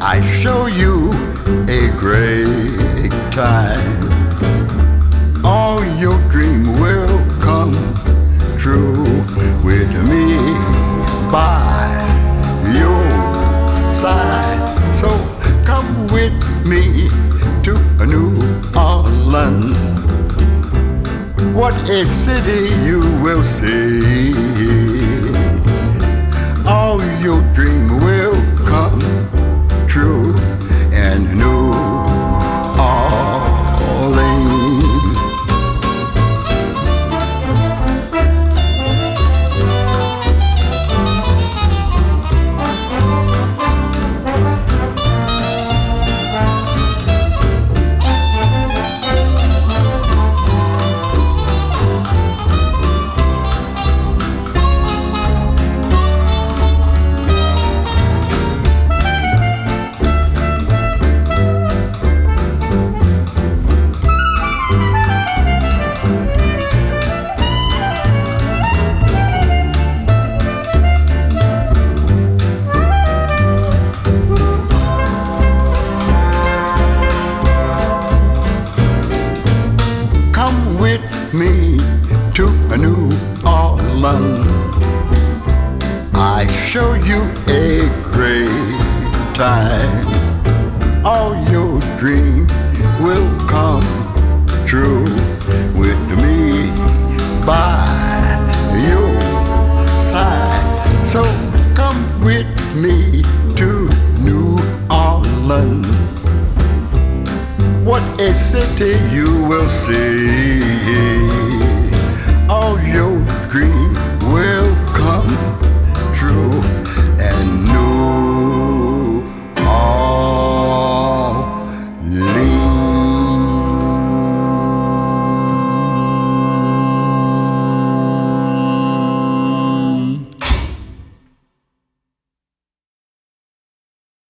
I show you a great time. All your dreams will come true with me by your side. So come with me to New Orleans. What a city you will see. All your dreams will come true in New Orleans. Come with me to New Orleans. I show you a great time. All your dreams will come true with me by your side. So come with me to New Orleans. What a city you will see.